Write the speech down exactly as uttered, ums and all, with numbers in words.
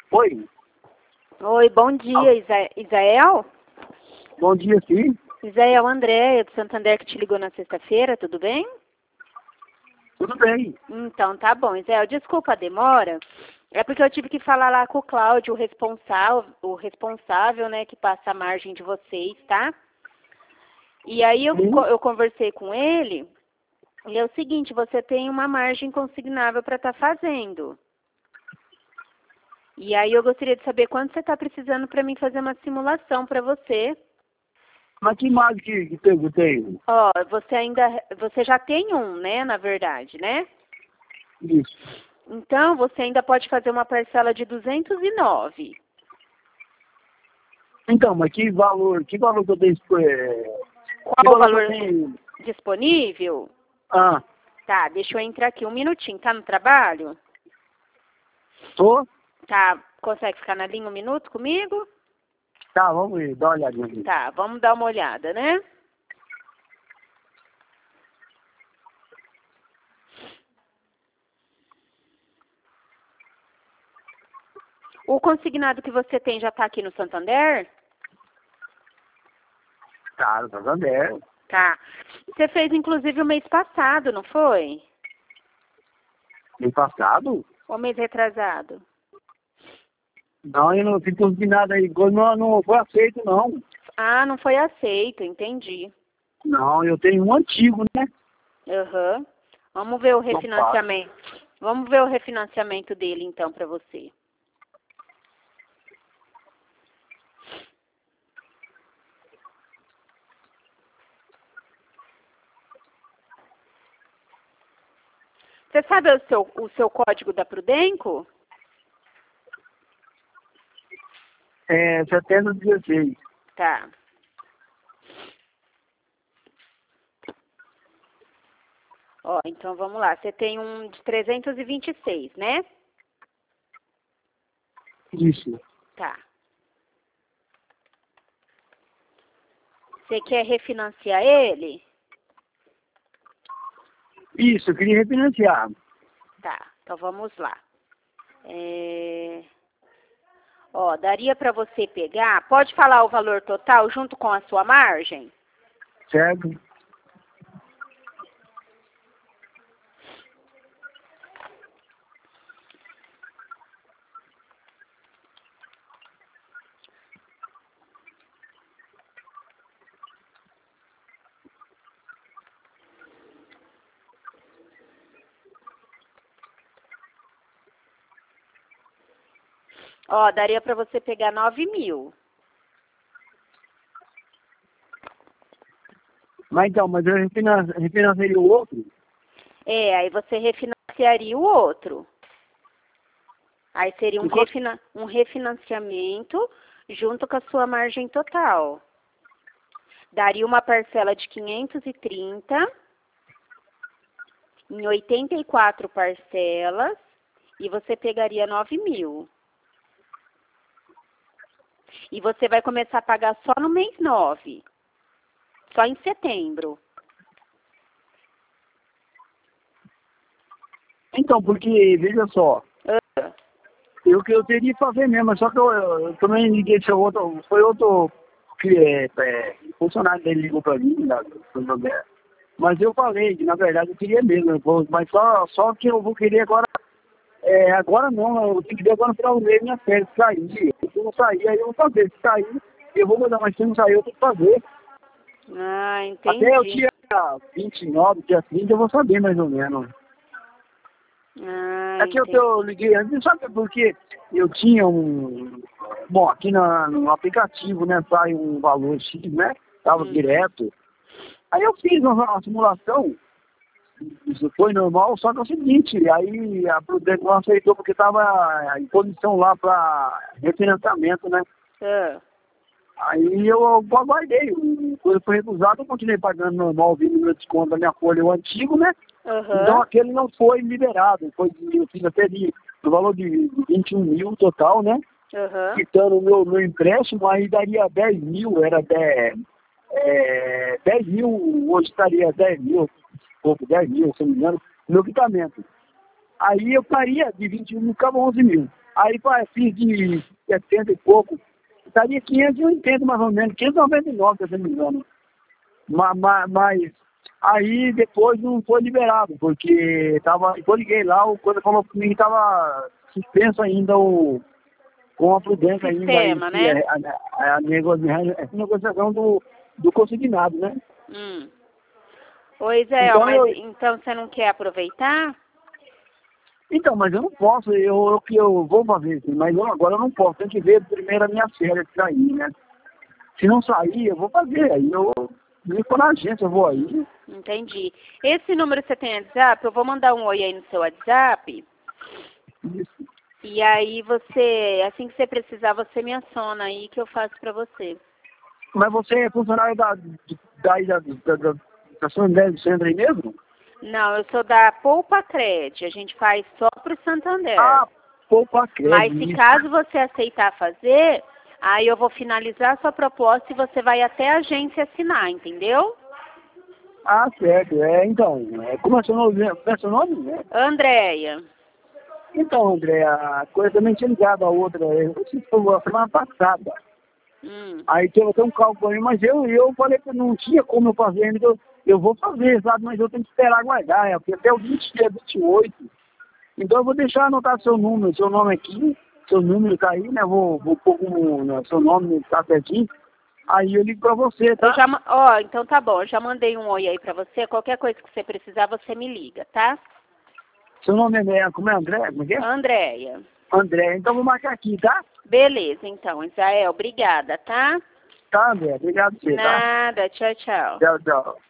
Oi, Oi, bom dia, Isa- Isael? bom dia, sim. Isael, Andréia do Santander que te ligou na sexta-feira, tudo bem? Tudo bem. Então, tá bom. Isael, desculpa a demora. É porque eu tive que falar lá com o Cláudio, o responsável, o responsável, né, que passa a margem de vocês, tá? E aí eu, Sim. co- eu conversei com ele, e é o seguinte, você tem uma margem consignável para estar fazendo. E aí eu gostaria de saber quanto você está precisando para mim fazer uma simulação para você. Mas que imagem que, que tem- que tem? Ó, você ainda, você já tem um, né, na verdade, né? Isso. Então, você ainda pode fazer uma parcela de duzentos e nove. Então, mas que valor, que valor que eu tenho? É, que Qual o valor que eu valor tenho? disponível? Ah, Tá, deixa eu entrar aqui um minutinho. Tá no trabalho? tô? Tá, consegue ficar na linha um minuto comigo? Tá, vamos ver, dá uma olhadinha aqui. Tá, vamos dar uma olhada, né? O consignado que você tem já tá aqui no Santander? Tá, tá Santander. Tá. Você fez inclusive o mês passado, não foi? Mês passado? Ou mês retrasado? Não, eu não fiz nada aí, não, não foi aceito, não. Ah, não foi aceito, entendi. Não, eu tenho um antigo, né? Aham. Vamos ver o Não faço. refinanciamento. Vamos ver o refinanciamento dele então para você. Você sabe o seu, o seu código da Prudenco? É, setembro de dezesseis. Tá. Ó, então vamos lá. Você tem um de trezentos e vinte e seis, né? Isso. Tá. Você quer refinanciar ele? Isso, eu queria refinanciar. Tá. Então vamos lá. É... Ó, daria para você pegar... Pode falar o valor total junto com a sua margem? Certo? Ó, daria para você pegar nove mil. Mas então, mas eu refinan- refinanciei o outro? É, aí você refinanciaria o outro. Aí seria um, E quanto- refina um refinanciamento junto com a sua margem total. Daria uma parcela de quinhentos e trinta em oitenta e quatro parcelas e você pegaria nove mil. E você vai começar a pagar só no mês nove. Só em setembro. Então, porque, veja só, Ah, eu que eu teria que fazer mesmo, só que eu, eu também liguei, seu outro, foi outro que é, é, funcionário dele ligou pra mim, da, do- do- mas eu falei que na verdade eu queria mesmo, eu vou- mas só, só que eu vou querer agora, é, agora não, eu tenho que ver agora no final do mês minha férias, sair, se não sair, aí eu vou fazer, se sair, eu vou mandar, mas se não sair eu tenho que fazer. ah, Até o entendi. dia vinte e nove, dia trinta, eu vou saber mais ou menos. Ah, É que eu, entendi. eu liguei antes, sabe porque eu tinha um... Bom, aqui na, no aplicativo, né, sai um valor X, né? Tava Uhum. direto. Aí eu fiz uma, uma simulação, isso foi normal, só que é o seguinte, aí a Prudente não aceitou porque tava em posição lá para refinanciamento, né? Ah, Aí eu aguardei, quando foi recusado, eu continuei pagando normal, vindo meu desconto da minha folha, o antigo, né? Então aham, aquele não foi liberado, foi, eu fiz até de, no valor de vinte e um mil total, né? aham. Quitando o meu, meu empréstimo, aí daria dez mil, era dez, é, dez mil, hoje estaria dez mil, pouco, dez mil, se não me engano, meu quitamento. Aí eu faria de vinte e um mil, ficava onze mil. Aí pá, fiz de setenta e pouco. Estaria quinhentos e oitenta mais ou menos, quinhentos e noventa e nove, se eu não me engano. Mas, mas, mas aí depois não foi liberado, porque tava, eu liguei lá, o coisa falou pra mim que tava suspenso ainda o, com a prudência ainda. Sistema, aí, né? A, a, a, negocia, a negociação do, do consignado, né? Hum. Ô, Israel, Então, mas eu, então você não quer aproveitar? então, mas eu não posso, eu, eu que eu vou fazer isso, mas eu, agora eu não posso, tem que ver primeiro a minha férias sair, né? Se não sair, eu vou fazer, aí eu nem for na agência, eu vou aí. Entendi. Esse número que você tem WhatsApp, eu vou mandar um oi aí no seu WhatsApp. Isso. E aí você, assim que você precisar, você me aciona aí que eu faço pra você. Mas você é funcionário da, da, da, da, da, da São André do Centro aí mesmo? Não, eu sou da Poupa Cred, a gente faz só pro Santander. Ah, poupa crédito. Mas se caso você aceitar fazer, aí eu vou finalizar a sua proposta e você vai até a agência assinar, entendeu? Ah, certo. É, então, é, como é seu nome? É seu nome? É. Andréia. Então, André, a coisa também tinha ligado a outra. Eu disse que foi a semana passada. Hum. Aí teve até um cálculo aí, mas eu, eu falei que não tinha como eu fazer ainda. Eu, eu vou fazer, sabe? Mas eu tenho que esperar aguardar, é, porque até o vinte, dia vinte e oito. Então eu vou deixar anotar seu número, seu nome aqui, seu número tá aí, né? Vou, vou pôr como né, seu nome tá certinho. Aí eu ligo pra você, tá? Eu já, ma- ó, então tá bom, eu já mandei um oi aí pra você. Qualquer coisa que você precisar, você me liga, tá? Seu nome é, como é André? Como é que é? Andréia. André, então vou marcar aqui, tá? Beleza, então, Israel, obrigada, tá? Tá, André, obrigado por você, tá? Nada, tchau, tchau. Tchau, tchau.